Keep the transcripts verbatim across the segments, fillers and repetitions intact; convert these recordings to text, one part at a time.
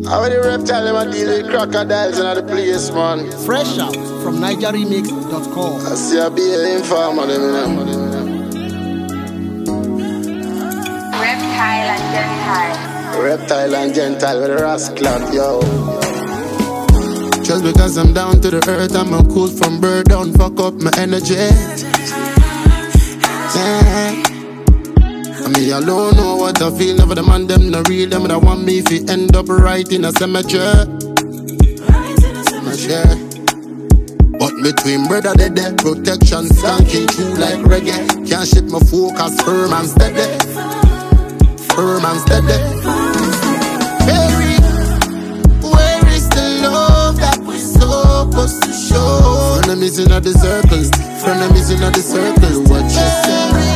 How the reptile them a deal with crocodiles in the place, man? Fresh out from Niger Remix dot com. I see a be an informer them, you know. Reptile and Gentile. Reptile and Gentile with a rascal, yo. Just because I'm down to the earth, I'm a cool from bird, don't fuck up my energy. Yeah. I mean, I don't know what I feel, never the man, them no real, them that want me if you end up right in a cemetery. Yeah. But between brother dead, dead protection, skanking through like reggae. Can't ship my focus, firm and steady. Firm and steady. Mary, where is the love that we're supposed to show? Frenemies in the circles, frenemies in the circle, what you say?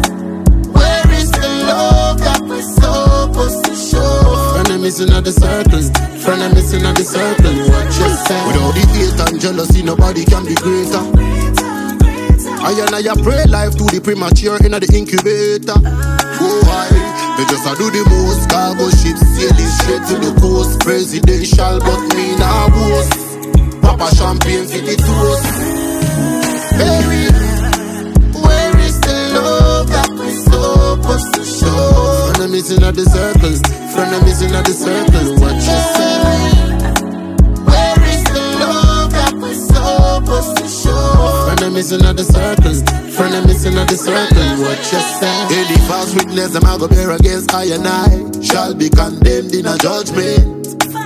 Frenemies in the circles, frenemies in the circle, what you say? Without the hate and jealousy, nobody can be greater. I and I pray life to the premature in the incubator. Oh, I, they just a do the most cargo ships sailing straight to the coast. Presidential, but me nah boast. Papa champagne for the toast. Baby, where is the love that we're supposed to show? Frenemies in the circles, frenemies in the circle, what you say? Where is the love that we're supposed to show? Frenemies in the circles, frenemies in the circle, what you say? Any false witness, them I go bear against I and I shall be condemned in a judgment.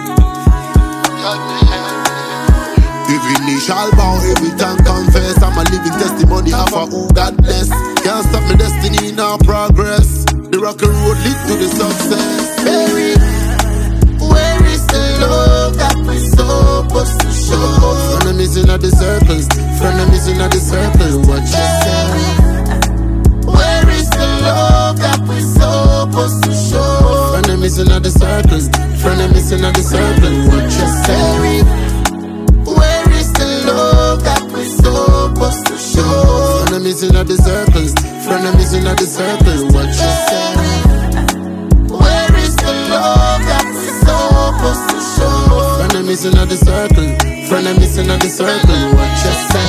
Every knee shall bow, every tongue confess. I'm a living testimony of a who God bless. Can't stop my destiny in our progress. The rock and road lead to the success. Baby, where is the love that we're supposed to show? Frenemies in the circles, frenemies in the circle, what you say? Where is the love that we're supposed to show? Frenemies in the circles, frenemies in the circle, what you say? Where is the love that we're supposed to show? Frenemies in the circles, frenemies in the circle, what you say? Where is the love that we're supposed to show? Frenemies in the circle, frenemies in the circle, what you say?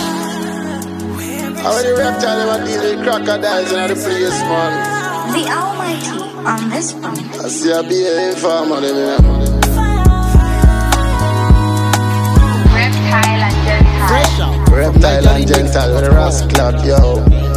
How the reptile them a deal with crocodiles in the place, man? The Almighty on this one. I see a be an informer them, you know. Reptile and Gentile. Fresh out Reptile and Gentile with a rascal, yo.